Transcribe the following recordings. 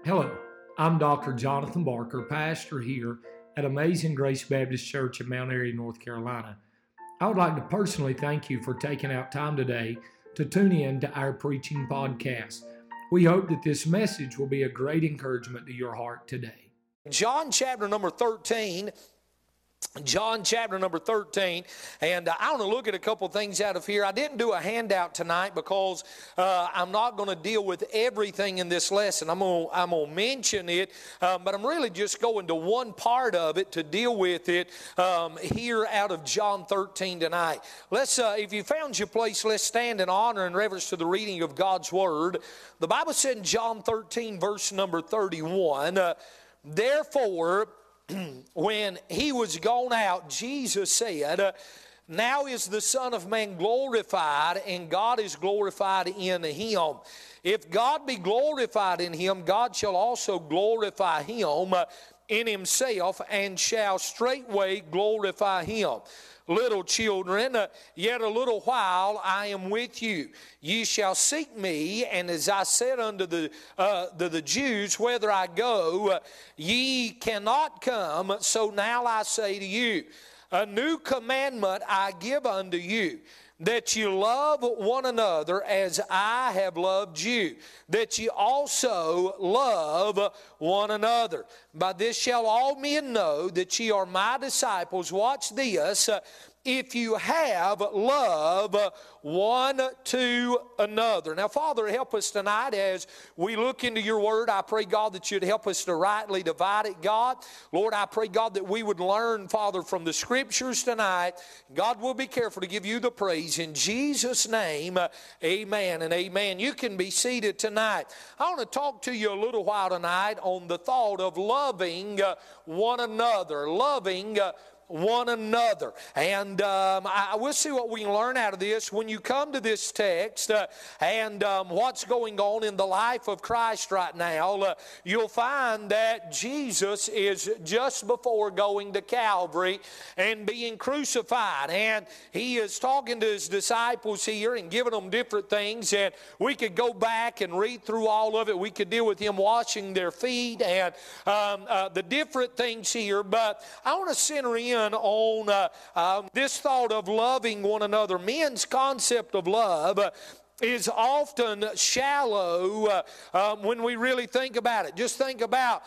Hello, I'm Dr. Jonathan Barker, pastor here at Amazing Grace Baptist Church in Mount Airy, North Carolina. I would like to personally thank you for taking out time today to tune in to our preaching podcast. We hope that this message will be a great encouragement to your heart today. John chapter number 13. And I want to look at a couple things out of here. I didn't do a handout tonight because I'm not going to deal with everything in this lesson. I'm going to mention it, but I'm really just going to one part of it to deal with it here out of John 13 tonight. Let's, if you found your place, let's stand in honor and reverence to the reading of God's Word. The Bible said in John 13, verse number 31, therefore, when he was gone out, Jesus said, now is the Son of Man glorified, and God is glorified in him. If God be glorified in him, God shall also glorify him in himself, and shall straightway glorify him. Little children, yet a little while I am with you. Ye shall seek me, and as I said unto the Jews, whither I go, ye cannot come. So now I say to you, a new commandment I give unto you, that you love one another as I have loved you, that ye also love one another. By this shall all men know that ye are my disciples. Watch this. If you have love one to another. Now, Father, help us tonight as we look into your word. I pray, God, that you'd help us to rightly divide it, God. Lord, I pray, God, that we would learn, Father, from the scriptures tonight. God, we'll be careful to give you the praise. In Jesus' name, amen and amen. You can be seated tonight. I want to talk to you a little while tonight on the thought of loving one another. Loving one another. And we'll see what we can learn out of this. When you come to this text and what's going on in the life of Christ right now, you'll find that Jesus is just before going to Calvary and being crucified. And he is talking to his disciples here and giving them different things. And we could go back and read through all of it. We could deal with him washing their feet and the different things here. But I want to center in on this thought of loving one another. Men's concept of love is often shallow when we really think about it. Just think about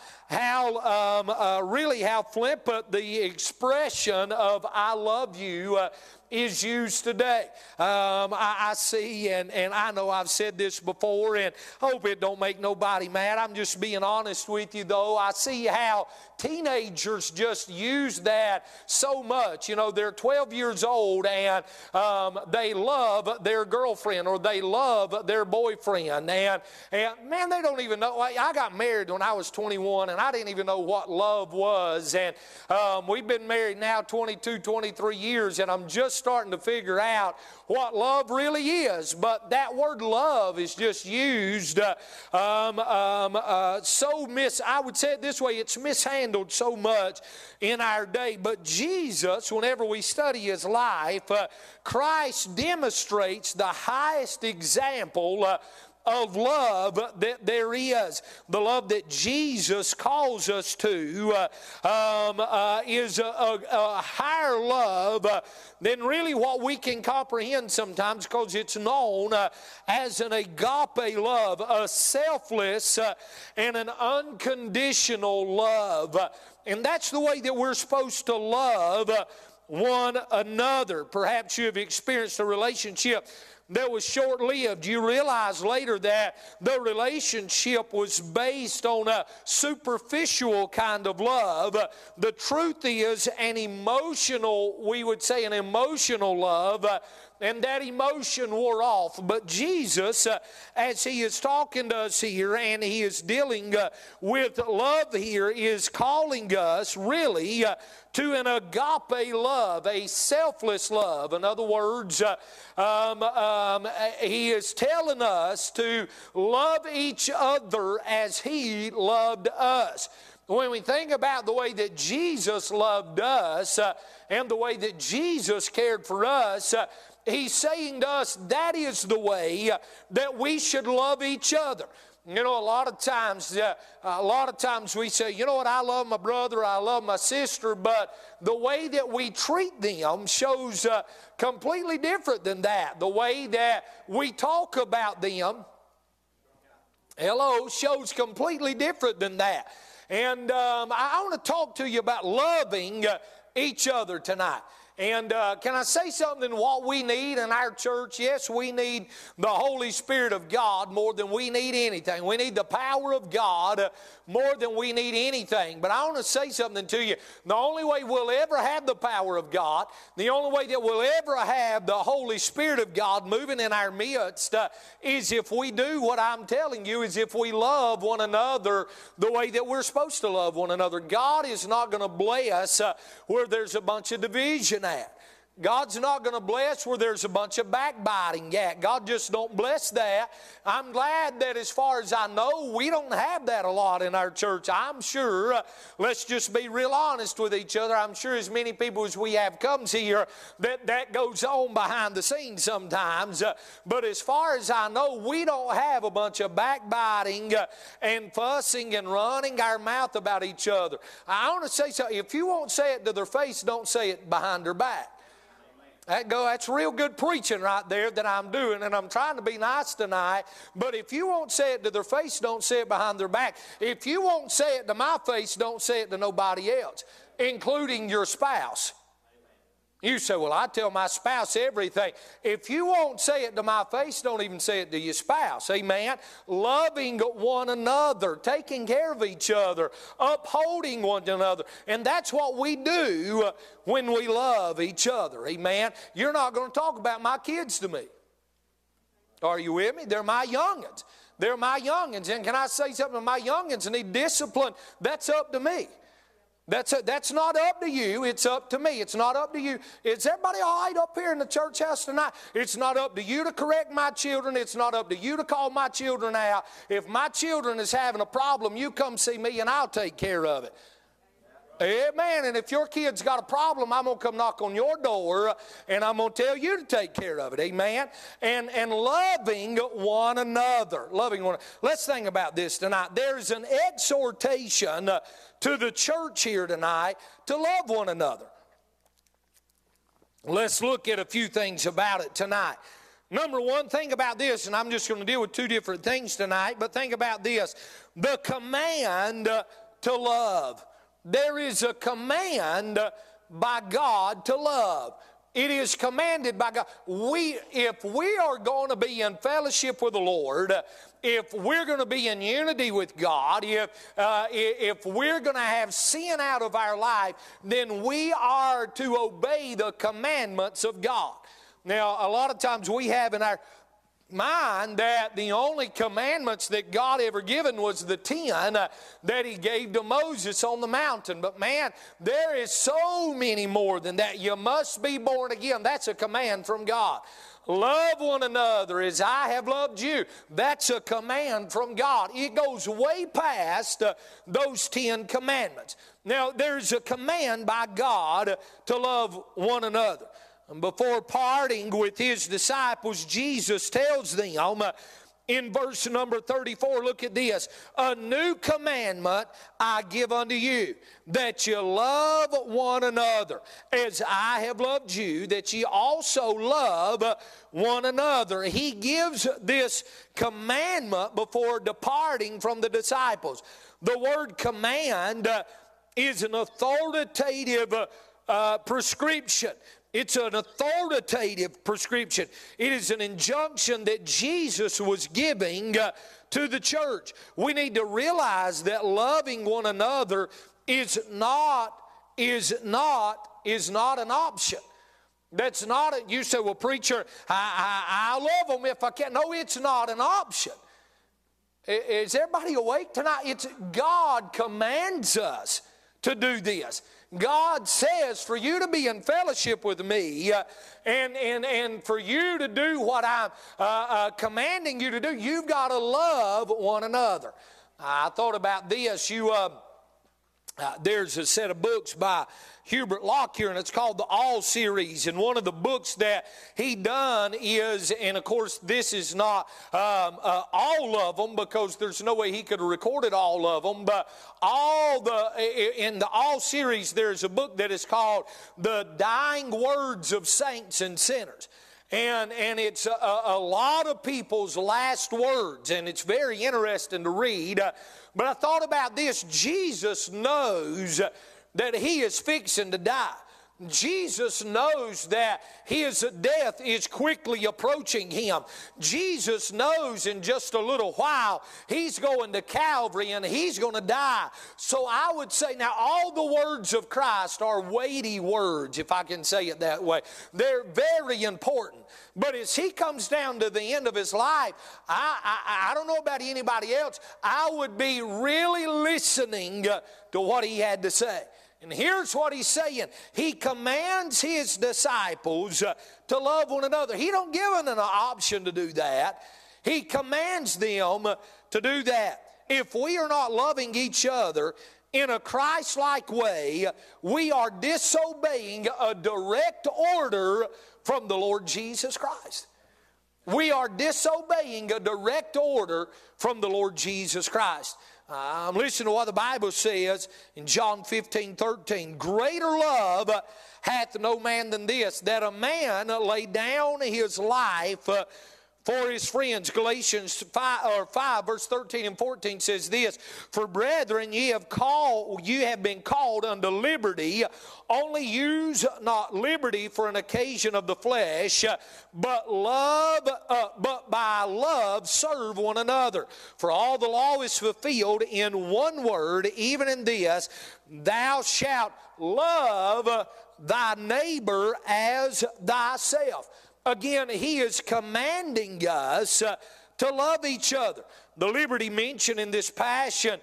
how how flippant the expression of I love you is used today. I see, and I know I've said this before, and hope it don't make nobody mad. I'm just being honest with you, though. I see how teenagers just use that so much. You know, they're 12 years old, and they love their girlfriend, or they love their boyfriend. And man, they don't even know. I got married when I was 21, and I didn't even know what love was. And we've been married now 22, 23 years, and I'm just starting to figure out what love really is. But that word love is just used I would say it this way, it's mishandled so much in our day. But Jesus, whenever we study his life, Christ demonstrates the highest example of love that there is. The love that Jesus calls us to is a higher love than really what we can comprehend sometimes, because it's known as an agape love, a selfless and an unconditional love. And that's the way that we're supposed to love one another. Perhaps you have experienced a relationship that was short-lived. You realize later that the relationship was based on a superficial kind of love. The truth is we would say an emotional love, and that emotion wore off. But Jesus, as he is talking to us here, and he is dealing with love here, is calling us really to an agape love, a selfless love. In other words, he is telling us to love each other as he loved us. When we think about the way that Jesus loved us and the way that Jesus cared for us, he's saying to us that is the way that we should love each other. You know, a lot of times we say, you know what, I love my brother, I love my sister, but the way that we treat them shows completely different than that. The way that we talk about them, shows completely different than that. And I want to talk to you about loving each other tonight. And can I say something? What we need in our church? Yes, we need the Holy Spirit of God more than we need anything. We need the power of God more than we need anything. But I want to say something to you. The only way we'll ever have the power of God, the only way that we'll ever have the Holy Spirit of God moving in our midst is if we do what I'm telling you, is if we love one another the way that we're supposed to love one another. God is not going to bless where there's a bunch of division at. God's not going to bless where there's a bunch of backbiting at. God just don't bless that. I'm glad that as far as I know, we don't have that a lot in our church. I'm sure, let's just be real honest with each other, I'm sure as many people as we have comes here, that goes on behind the scenes sometimes. But as far as I know, we don't have a bunch of backbiting and fussing and running our mouth about each other. I want to say something. If you won't say it to their face, don't say it behind their back. That's real good preaching right there that I'm doing, and I'm trying to be nice tonight. But if you won't say it to their face, don't say it behind their back. If you won't say it to my face, don't say it to nobody else, including your spouse. You say, well, I tell my spouse everything. If you won't say it to my face, don't even say it to your spouse. Amen. Loving one another, taking care of each other, upholding one another. And that's what we do when we love each other. Amen. You're not going to talk about my kids to me. Are you with me? They're my youngins. They're my youngins. And can I say something? My youngins need discipline. That's up to me. That's not up to you. It's up to me. It's not up to you. Is everybody all right up here in the church house tonight? It's not up to you to correct my children. It's not up to you to call my children out. If my children is having a problem, you come see me and I'll take care of it. Amen. And if your kid's got a problem, I'm going to come knock on your door and I'm going to tell you to take care of it. Amen. And loving one another. Loving one another. Let's think about this tonight. There's an exhortation to the church here tonight to love one another. Let's look at a few things about it tonight. Number one, think about this, and I'm just going to deal with two different things tonight, but think about this. The command to love. There is a command by God to love. It is commanded by God. If we are going to be in fellowship with the Lord, if we're going to be in unity with God, if we're going to have sin out of our life, then we are to obey the commandments of God. Now, a lot of times we have in our mind that the only commandments that God ever given was the 10 that He gave to Moses on the mountain. But man, there is so many more than that. You must be born again. That's a command from God. Love one another as I have loved you. That's a command from God. It goes way past those 10 commandments. Now, there's a command by God to love one another. And before parting with His disciples, Jesus tells them in verse number 34, look at this. A new commandment I give unto you, that you love one another. As I have loved you, that ye also love one another. He gives this commandment before departing from the disciples. The word command is an authoritative prescription. It's an authoritative prescription. It is an injunction that Jesus was giving to the church. We need to realize that loving one another is not an option. That's not you say, well, preacher, I love them if I can. No, it's not an option. Is everybody awake tonight? It's God commands us to do this. God says for you to be in fellowship with me and for you to do what I'm commanding you to do, you've got to love one another. I thought about this. There's a set of books by Hubert Lockyer, and it's called the All Series. And one of the books that he done is, and of course this is not all of them, because there's no way he could have recorded all of them, but in the All Series there's a book that is called The Dying Words of Saints and Sinners. And it's a lot of people's last words, and it's very interesting to read. But I thought about this. Jesus knows that he is fixing to die. Jesus knows that his death is quickly approaching him. Jesus knows in just a little while he's going to Calvary and he's going to die. So I would say, now all the words of Christ are weighty words, if I can say it that way. They're very important. But as he comes down to the end of his life, I don't know about anybody else, I would be really listening to what he had to say. And here's what he's saying. He commands his disciples to love one another. He don't give them an option to do that. He commands them to do that. If we are not loving each other in a Christ-like way, we are disobeying a direct order from the Lord Jesus Christ. We are disobeying a direct order from the Lord Jesus Christ. I'm listening to what the Bible says in John 15:13. Greater love hath no man than this, that a man lay down his life for his friends. Galatians 5 verse 13 and 14 says this: For brethren, ye have been called unto liberty. Only use not liberty for an occasion of the flesh, but by love serve one another. For all the law is fulfilled in one word, even in this: Thou shalt love thy neighbor as thyself. Again, he is commanding us to love each other. The liberty mentioned in this passage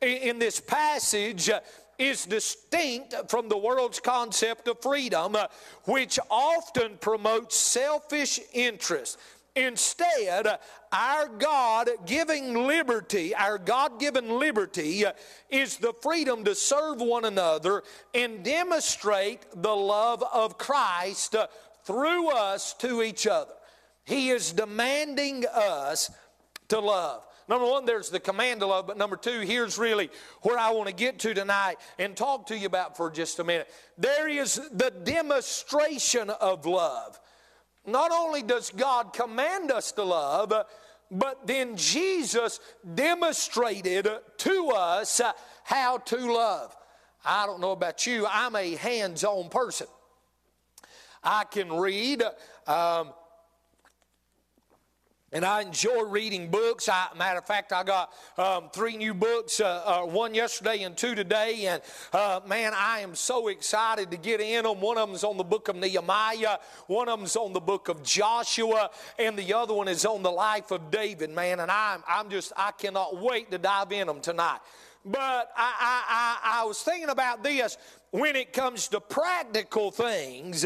is distinct from the world's concept of freedom, which often promotes selfish interest. Instead, our God-given liberty is the freedom to serve one another and demonstrate the love of Christ through us to each other. He is demanding us to love. Number one, there's the command to love, but number two, here's really where I want to get to tonight and talk to you about for just a minute. There is the demonstration of love. Not only does God command us to love, but then Jesus demonstrated to us how to love. I don't know about you, I'm a hands-on person. I can read, and I enjoy reading books. Matter of fact, I got 3 new books, 1 yesterday and 2 today. And man, I am so excited to get in them. One of them is on the book of Nehemiah. One of them is on the book of Joshua. And the other one is on the life of David, man. And I cannot wait to dive in them tonight. But I was thinking about this. When it comes to practical things,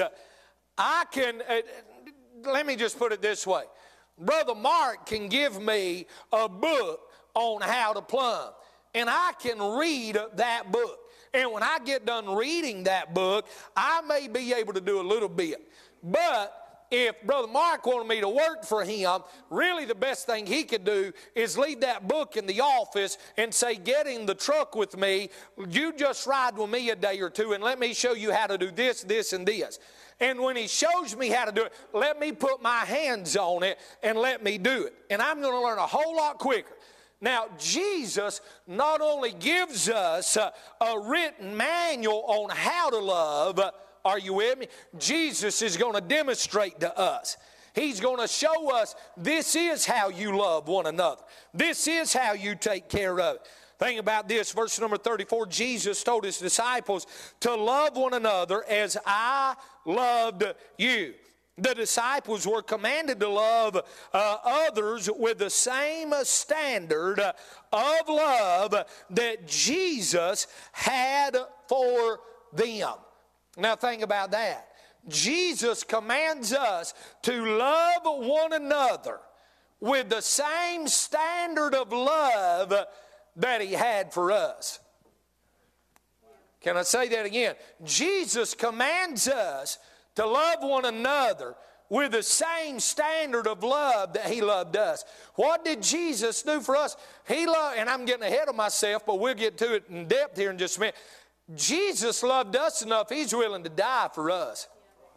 let me just put it this way. Brother Mark can give me a book on how to plumb, and I can read that book. And when I get done reading that book, I may be able to do a little bit. But if Brother Mark wanted me to work for him, really the best thing he could do is leave that book in the office and say, get in the truck with me. You just ride with me a day or two and let me show you how to do this, this, and this. And when he shows me how to do it, let me put my hands on it and let me do it. And I'm going to learn a whole lot quicker. Now, Jesus not only gives us a written manual on how to love, are you with me? Jesus is going to demonstrate to us. He's going to show us this is how you love one another. This is how you take care of it. Think about this, verse number 34. Jesus told his disciples to love one another as I loved you. The disciples were commanded to love others with the same standard of love that Jesus had for them. Now think about that. Jesus commands us to love one another with the same standard of love that he had for us. Can I say that again? Jesus commands us to love one another with the same standard of love that He loved us. What did Jesus do for us? He loved, and I'm getting ahead of myself, but we'll get to it in depth here in just a minute. Jesus loved us enough, He's willing to die for us.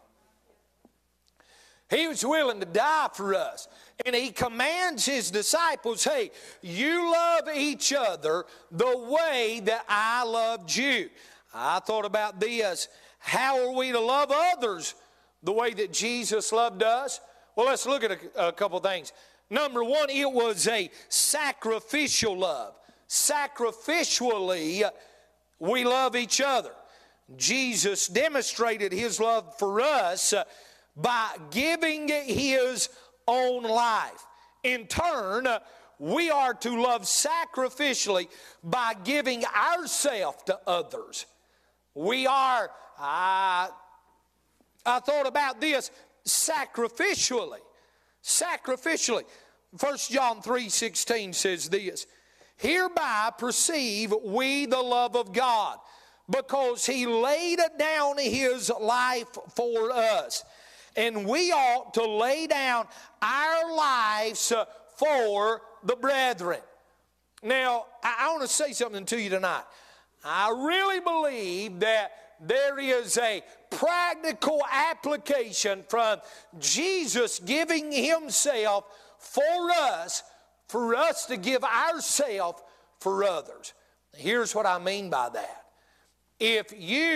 He was willing to die for us. And He commands His disciples, hey, you love each other the way that I loved you. I thought about this. How are we to love others the way that Jesus loved us? Well, let's look at a couple things. Number one, it was a sacrificial love. Sacrificially, we love each other. Jesus demonstrated His love for us by giving His own life. In turn, we are to love sacrificially by giving ourselves to others. We are, I thought about this, sacrificially. Sacrificially. 1 John 3:16 says this, hereby perceive we the love of God, because He laid down His life for us. And we ought to lay down our lives for the brethren. Now, I want to say something to you tonight. I really believe that there is a practical application from Jesus giving Himself for us to give ourselves for others. Here's what I mean by that. If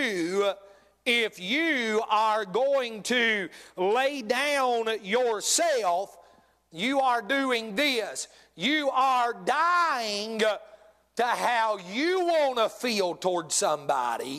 you are going to lay down yourself, you are doing this. You are dying to how you want to feel towards somebody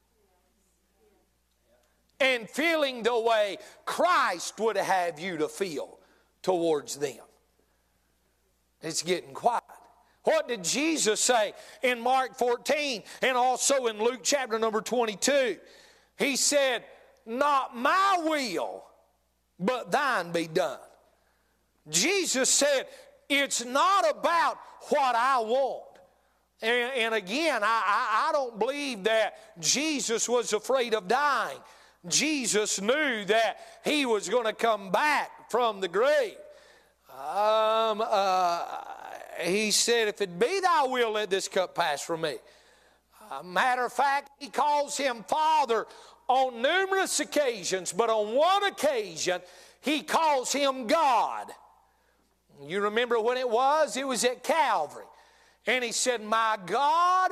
and feeling the way Christ would have you to feel towards them. It's getting quiet. What did Jesus say in Mark 14 and also in Luke chapter number 22? He said, not my will, but thine be done. Jesus said, it's not about what I want. And again, I don't believe that Jesus was afraid of dying. Jesus knew that He was going to come back from the grave. He said, if it be thy will, let this cup pass from me. Matter of fact, He calls Him Father on numerous occasions, but on one occasion, He calls Him God. You remember when it was? It was at Calvary. And He said, my God,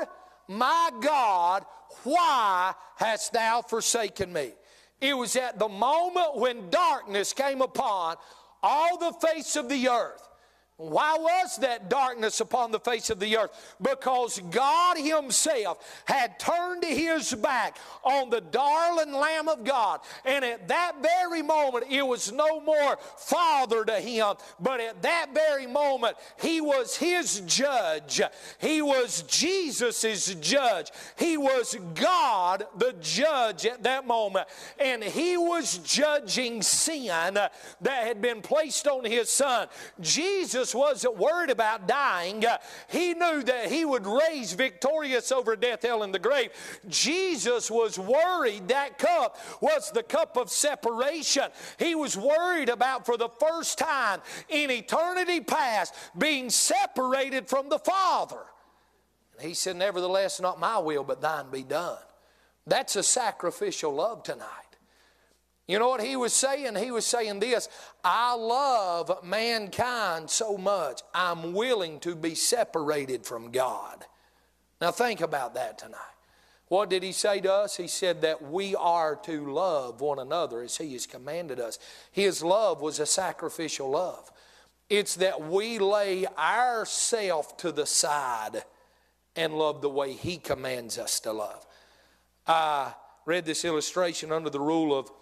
why hast thou forsaken me? It was at the moment when darkness came upon all the face of the earth. Why was that darkness upon the face of the earth? Because God Himself had turned His back on the darling Lamb of God. And at that very moment, it was no more Father to Him, but at that very moment, He was His judge. He was Jesus' judge. He was God the judge at that moment. And He was judging sin that had been placed on His Son. Jesus wasn't worried about dying. He knew that He would raise victorious over death, hell, and the grave. Jesus was worried that cup was the cup of separation. He was worried about, for the first time in eternity past, being separated from the Father. And He said, nevertheless, not my will, but thine be done. That's a sacrificial love tonight. You know what He was saying? He was saying this, I love mankind so much, I'm willing to be separated from God. Now think about that tonight. What did He say to us? He said that we are to love one another as He has commanded us. His love was a sacrificial love. It's that we lay ourselves to the side and love the way He commands us to love. I read this illustration under the rule of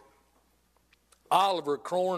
Oliver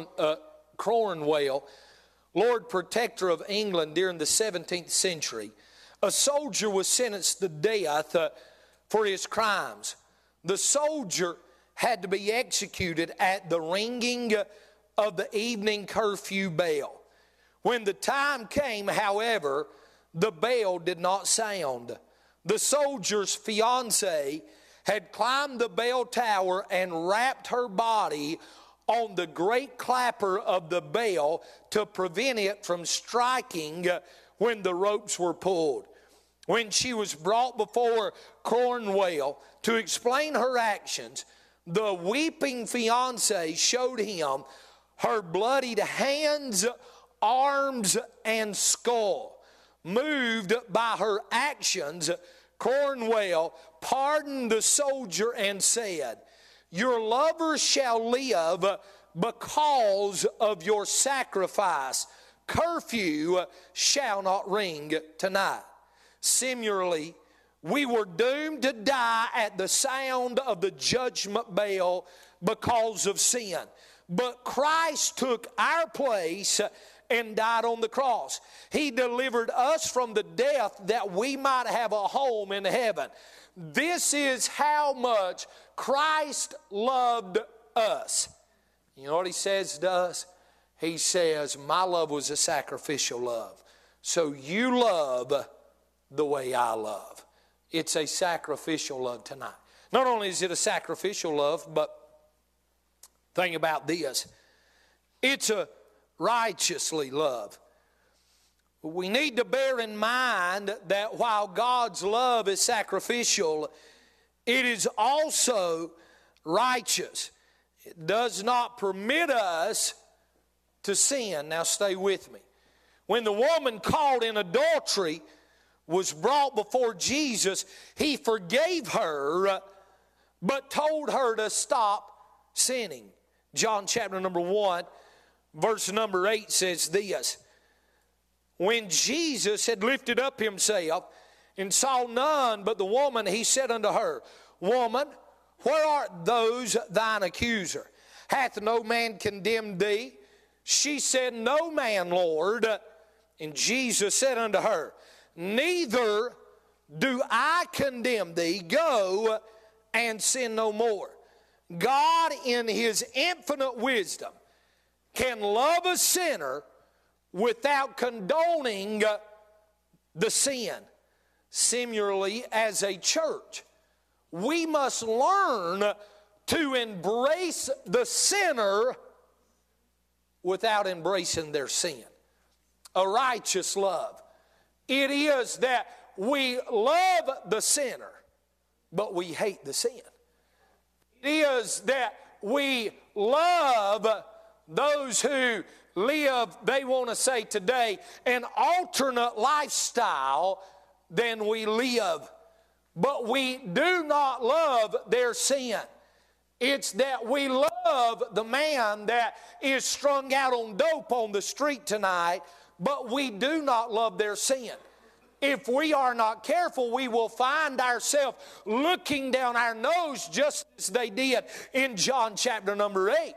Cromwell, Lord Protector of England during the 17th century. A soldier was sentenced to death for his crimes. The soldier had to be executed at the ringing of the evening curfew bell. When the time came, however, the bell did not sound. The soldier's fiancée had climbed the bell tower and wrapped her body on the great clapper of the bell to prevent it from striking when the ropes were pulled. When she was brought before Cornwell to explain her actions, the weeping fiancé showed him her bloodied hands, arms, and skull. Moved by her actions, Cornwell pardoned the soldier and said, "Your lover shall live because of your sacrifice. Curfew shall not ring tonight." Similarly, we were doomed to die at the sound of the judgment bell because of sin. But Christ took our place and died on the cross. He delivered us from the death that we might have a home in heaven. This is how much Christ loved us. You know what he says to us? He says, my love was a sacrificial love. So you love the way I love. It's a sacrificial love tonight. Not only is it a sacrificial love, but think about this. It's a righteously love. We need to bear in mind that while God's love is sacrificial, it is also righteous. It does not permit us to sin. Now stay with me. When the woman caught in adultery was brought before Jesus, he forgave her, but told her to stop sinning. John chapter number 1, verse number 8 says this. When Jesus had lifted up himself and saw none but the woman, he said unto her, Woman, where art those thine accuser? Hath no man condemned thee? She said, No man, Lord. And Jesus said unto her, Neither do I condemn thee. Go and sin no more. God in his infinite wisdom can love a sinner without condoning the sin. Similarly, as a church, we must learn to embrace the sinner without embracing their sin. A righteous love. It is that we love the sinner, but we hate the sin. It is that we love those who live, they want to say today, an alternate lifestyle than we live. But we do not love their sin. It's that we love the man that is strung out on dope on the street tonight, but we do not love their sin. If we are not careful, we will find ourselves looking down our nose just as they did in John chapter number 8.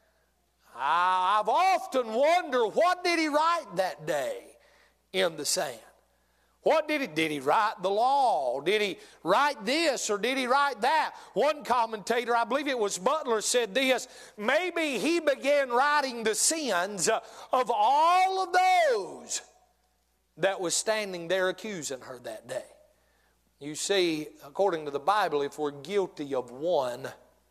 I've often wondered, what did he write that day in the sand? What did he write the law? Did he write this or did he write that? One commentator, I believe it was Butler, said this, maybe he began writing the sins of all of those that was standing there accusing her that day. You see, according to the Bible, if we're guilty of one,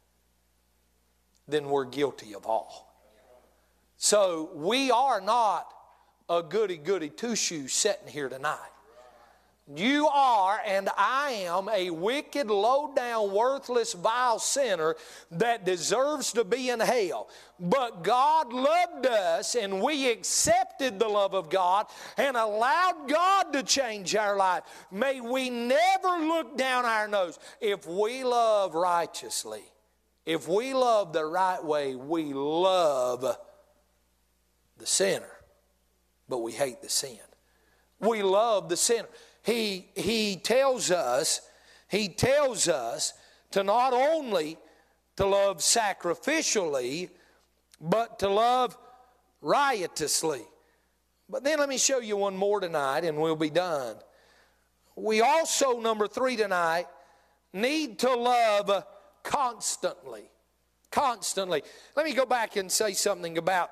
then we're guilty of all. So we are not a goody-goody two-shoes sitting here tonight. You are and I am a wicked, low-down, worthless, vile sinner that deserves to be in hell. But God loved us and we accepted the love of God and allowed God to change our life. May we never look down our nose. If we love righteously, if we love the right way, we love the sinner, but we hate the sin. We love the sinner. He tells us to not only to love sacrificially, but to love riotously. But then let me show you one more tonight and we'll be done. We also, number 3 tonight, need to love constantly. Constantly. Let me go back and say something about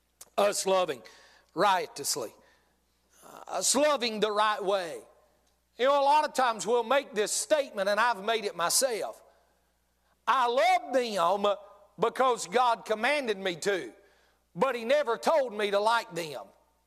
us loving riotously. Us loving the right way. You know, a lot of times we'll make this statement, and I've made it myself. I love them because God commanded me to, but He never told me to like them.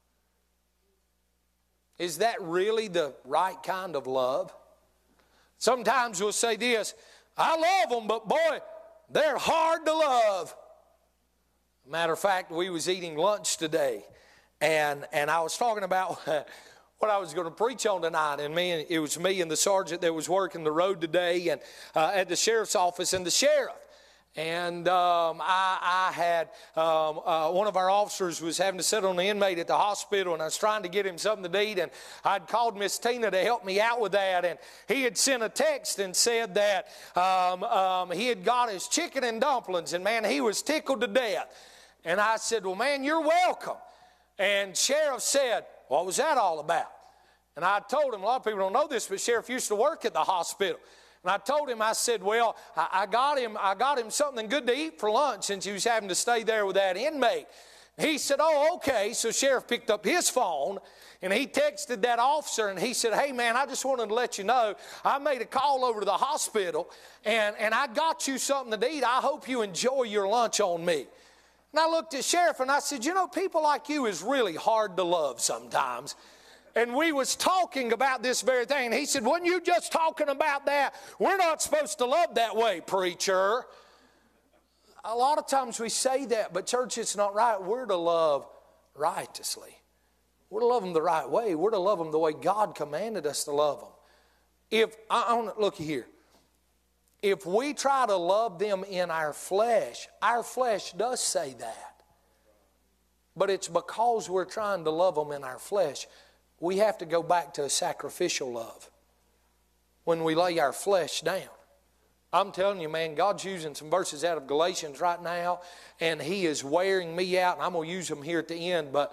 Is that really the right kind of love? Sometimes we'll say this, I love them, but boy, they're hard to love. Matter of fact, we was eating lunch today, and I was talking about what I was going to preach on tonight, and it was me and the sergeant that was working the road today, and at the sheriff's office, and the sheriff. And I had one of our officers was having to sit on the inmate at the hospital, and I was trying to get him something to eat, and I'd called Miss Tina to help me out with that, and he had sent a text and said that he had got his chicken and dumplings, and man, he was tickled to death. And I said, well, man, you're welcome. And Sheriff said, what was that all about? And I told him, a lot of people don't know this, but Sheriff used to work at the hospital. And I told him, I said, well, I got him something good to eat for lunch since he was having to stay there with that inmate. He said, oh, okay. So Sheriff picked up his phone, and he texted that officer, and he said, hey, man, I just wanted to let you know I made a call over to the hospital, and I got you something to eat. I hope you enjoy your lunch on me. And I looked at Sheriff, and I said, you know, people like you is really hard to love sometimes. And we was talking about this very thing. And he said, wasn't you just talking about that? We're not supposed to love that way, preacher. A lot of times we say that, but church, it's not right. We're to love righteously. We're to love them the right way. We're to love them the way God commanded us to love them. Look here. If we try to love them in our flesh does say that. But it's because we're trying to love them in our flesh. We have to go back to a sacrificial love when we lay our flesh down. I'm telling you, man, God's using some verses out of Galatians right now, and He is wearing me out, and I'm going to use them here at the end, but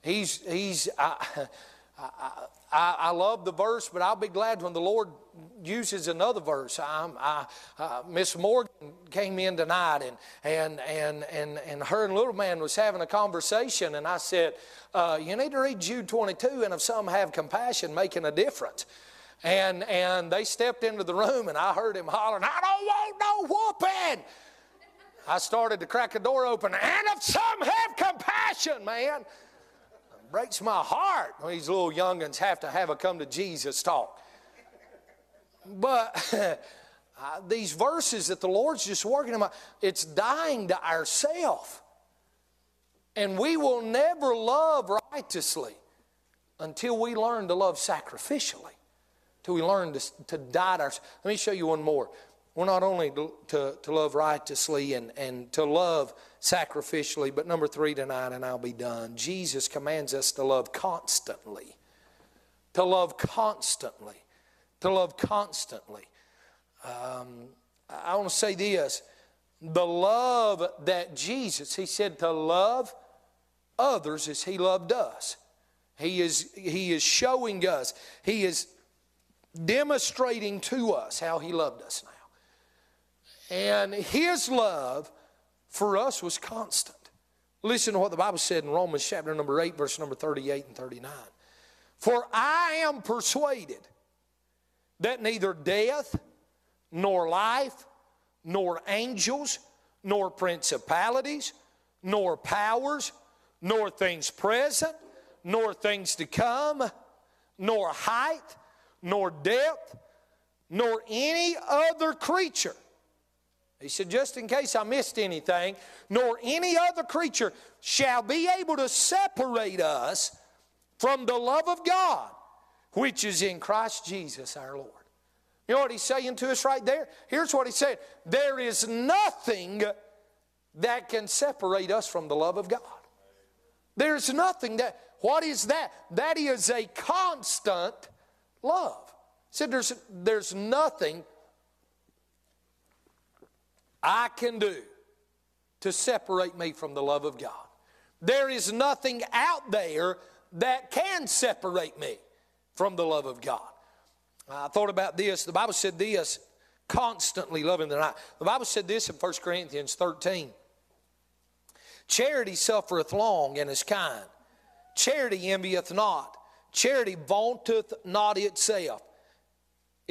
I love the verse, but I'll be glad when the Lord uses another verse. Miss Morgan came in tonight, and her and little man was having a conversation, and I said, you need to read Jude 22, and if some have compassion, making a difference. And they stepped into the room, and I heard him hollering, I don't want no whooping. I started to crack the door open, and if some have compassion, man, breaks my heart when these little young'uns have to have a come to Jesus talk. But these verses that the Lord's just working on, it's dying to ourself. And we will never love righteously until we learn to love sacrificially, until we learn to die to ourselves. Let me show you one more. We're not only to love righteously and to love sacrificially, but number 3 tonight, and I'll be done. Jesus commands us to love constantly. To love constantly. To love constantly. I want to say this. The love that Jesus, He said to love others as He loved us. He is showing us. He is demonstrating to us how He loved us now. And His love for us was constant. Listen to what the Bible said in Romans chapter number 8, verse number 38 and 39. For I am persuaded that neither death, nor life, nor angels, nor principalities, nor powers, nor things present, nor things to come, nor height, nor depth, nor any other creature. He said, just in case I missed anything, nor any other creature shall be able to separate us from the love of God, which is in Christ Jesus our Lord. You know what He's saying to us right there? Here's what He said. There is nothing that can separate us from the love of God. There's nothing that, what is that? That is a constant love. He said there's nothing I can do to separate me from the love of God. There is nothing out there that can separate me from the love of God. I thought about this. The Bible said this, constantly loving the night. The Bible said this in 1 Corinthians 13. Charity suffereth long and is kind. Charity envieth not. Charity vaunteth not itself,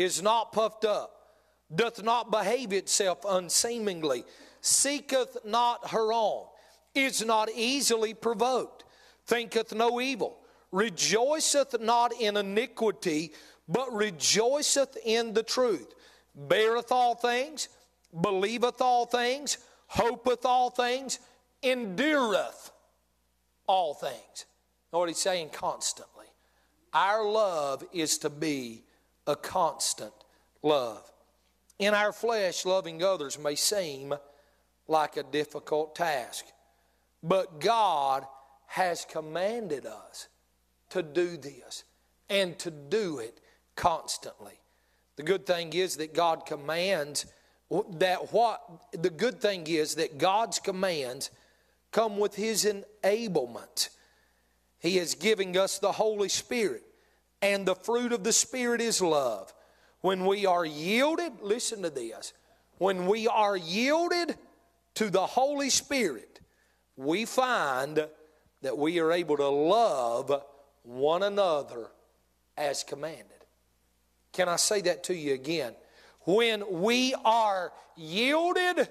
is not puffed up, doth not behave itself unseemingly, seeketh not her own, is not easily provoked, thinketh no evil, rejoiceth not in iniquity, but rejoiceth in the truth, beareth all things, believeth all things, hopeth all things, endureth all things. Know what he's saying? Constantly. Our love is to be a constant love. In our flesh, loving others may seem like a difficult task, but God has commanded us to do this and to do it constantly. The good thing is that God commands the good thing is that God's commands come with His enablement. He is giving us the Holy Spirit, and the fruit of the Spirit is love. When we are yielded, listen to this, when we are yielded to the Holy Spirit, we find that we are able to love one another as commanded. Can I say that to you again? When we are yielded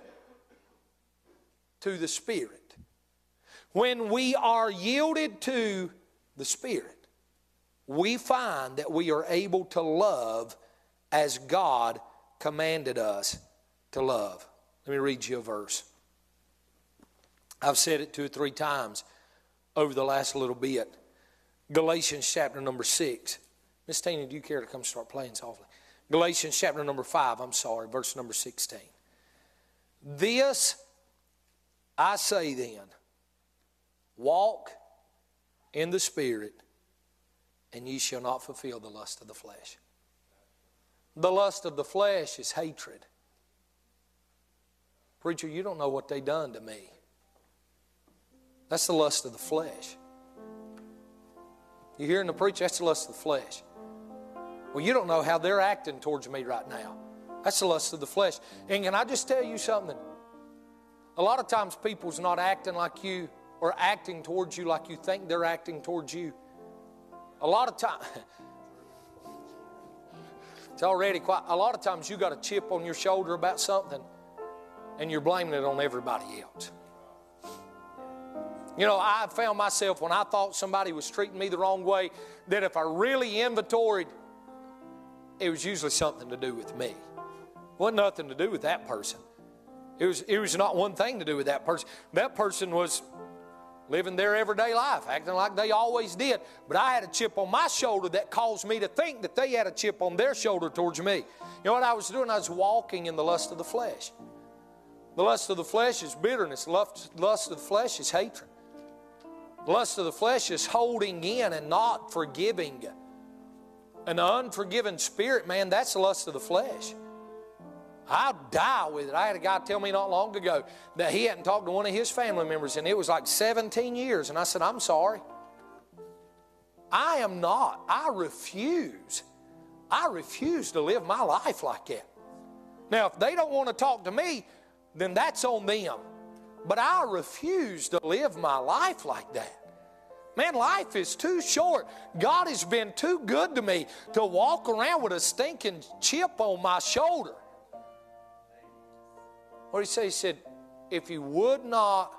to the Spirit, when we are yielded to the Spirit, we find that we are able to love as God commanded us to love. Let me read you a verse. I've said it 2 or 3 times over the last little bit. Galatians chapter number 6. Miss Tina, do you care to come start playing softly? Galatians chapter number 5, verse number 16. This I say then, walk in the Spirit, and ye shall not fulfill the lust of the flesh. The lust of the flesh is hatred. Preacher, you don't know what they done to me. That's the lust of the flesh. You hearing the preacher? That's the lust of the flesh. Well, you don't know how they're acting towards me right now. That's the lust of the flesh. And can I just tell you something? A lot of times people's not acting like you or acting towards you like you think they're acting towards you. A lot of times, it's already quite, a lot of times you got a chip on your shoulder about something and you're blaming it on everybody else. You know, I found myself when I thought somebody was treating me the wrong way, that if I really inventoried, it was usually something to do with me. It wasn't nothing to do with that person. It was not one thing to do with that person. That person was living their everyday life, acting like they always did. But I had a chip on my shoulder that caused me to think that they had a chip on their shoulder towards me. You know what I was doing? I was walking in the lust of the flesh. The lust of the flesh is bitterness. The lust of the flesh is hatred. The lust of the flesh is holding in and not forgiving. An unforgiven spirit, man, that's the lust of the flesh. I'll die with it. I had a guy tell me not long ago that he hadn't talked to one of his family members, and it was like 17 years. And I said, I'm sorry. I am not. I refuse to live my life like that. Now, if they don't want to talk to me, then that's on them. But I refuse to live my life like that. Man, life is too short. God has been too good to me to walk around with a stinking chip on my shoulder. What did he say? He said, if you would not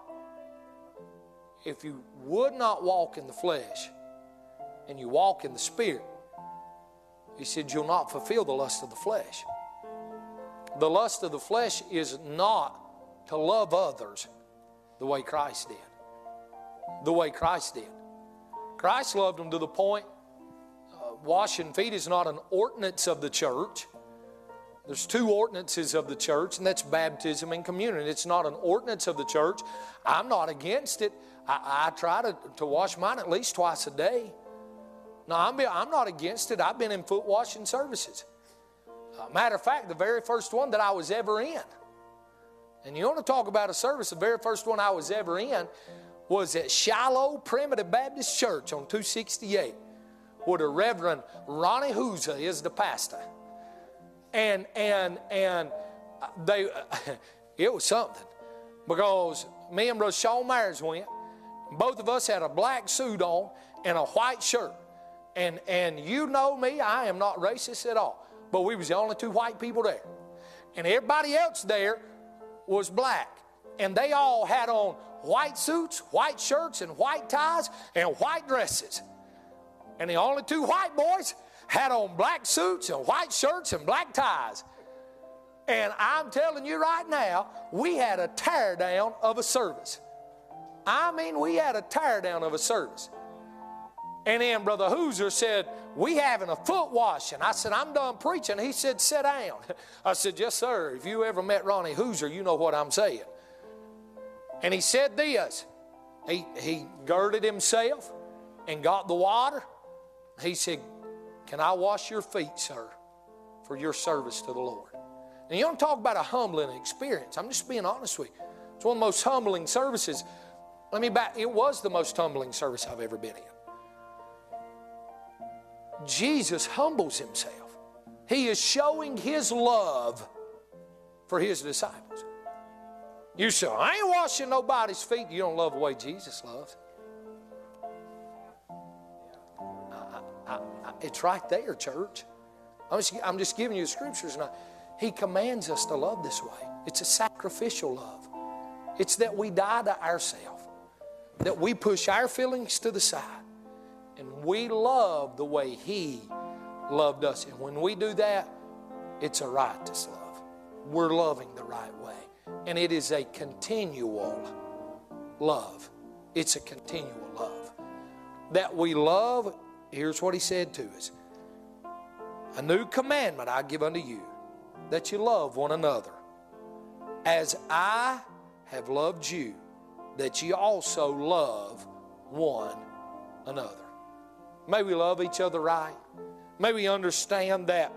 walk in the flesh and you walk in the Spirit, he said, you'll not fulfill the lust of the flesh. The lust of the flesh is not to love others the way Christ did. The way Christ did. Christ loved them to the point, washing feet is not an ordinance of the church. There's 2 ordinances of the church, and that's baptism and communion. It's not an ordinance of the church. I'm not against it. I try to wash mine at least twice a day. No, I'm not against it. I've been in foot washing services. Matter of fact, the very first one that I was ever in, and you want to talk about a service, the very first one I was ever in was at Shiloh Primitive Baptist Church on 268, where the Reverend Ronnie Houza is the pastor. And they, it was something, because me and Brother Shawn Myers went. Both of us had a black suit on and a white shirt. And you know me, I am not racist at all. but we was the only 2 white people there. And everybody else there was black. And they all had on white suits, white shirts, and white ties, and white dresses. And the only 2 white boys had on black suits and white shirts and black ties. And I'm telling you right now, we had a tear down of a service. I mean, we had a tear down of a service. And then Brother Hooser said, we having a foot wash. And I said, I'm done preaching. He said, sit down. I said, yes, sir. If you ever met Ronnie Hooser, you know what I'm saying. And he said this. He girded himself and got the water. He said, can I wash your feet, sir, for your service to the Lord? And you don't talk about a humbling experience. I'm just being honest with you. It's one of the most humbling services. It was the most humbling service I've ever been in. Jesus humbles himself. He is showing his love for his disciples. You say, I ain't washing nobody's feet. You don't love the way Jesus loves. It's right there, church. I'm just giving you the scriptures now. He commands us to love this way. It's a sacrificial love. It's that we die to ourselves, that we push our feelings to the side, and we love the way he loved us. And when we do that, it's a righteous love. We're loving the right way. And it is a continual love. It's a continual love. That we love, here's what he said to us. A new commandment I give unto you, that you love one another. As I have loved you, that ye also love one another. May we love each other right. May we understand that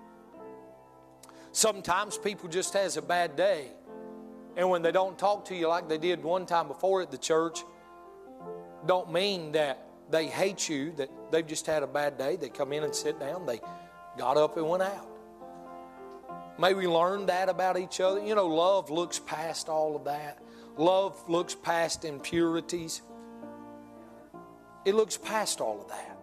sometimes people just has a bad day. And when they don't talk to you like they did one time before at the church, don't mean that they hate you, that they've just had a bad day. They come in and sit down. They got up and went out. May we learn that about each other. You know, love looks past all of that. Love looks past impurities. It looks past all of that.